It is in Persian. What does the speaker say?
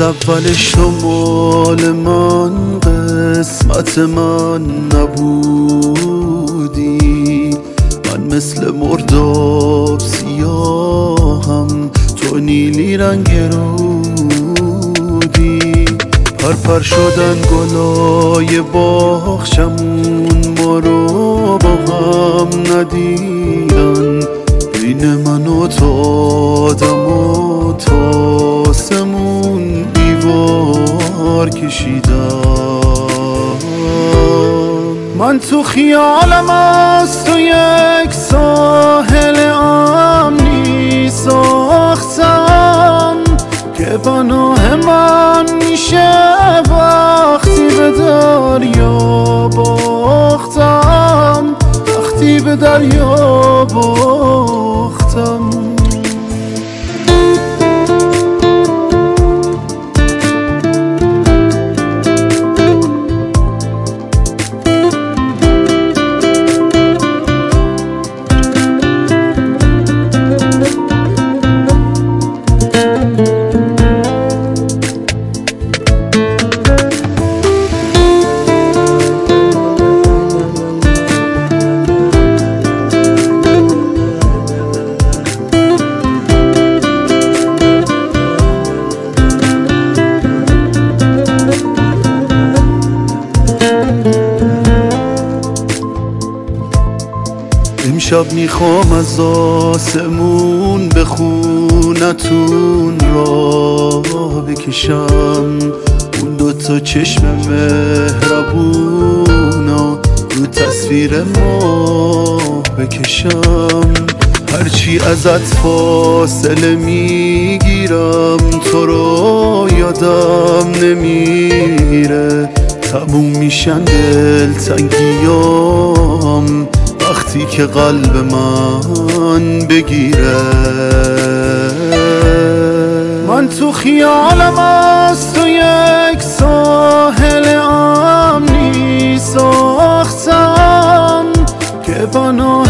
اولش تو مال من، قسمت من نبودی. من مثل مرداب سیاهم، تو نیلی رنگ رودی. پرپر شدن گلای باغچمون، ما رو با هم ندیدن. بین من و تو آدم و تاسمون دیوار کشیدن. من تو خیالم از تو یک ساحل امنی ساختم که پناه من میشه وقتی به دریا باختم، وقتی به دریا باختم. امشب میخوام از آسمون به خونتون را بکشم، اون دوتا چشم مهربونا رو تصویر ما بکشم. هرچی ازت فاصله میگیرم، تو رو یادم نمیره. تموم میشن دلتنگیام وقتی که قلب من بگیره. من تو خیالم از تو یک ساحل امنی ساختم که بنا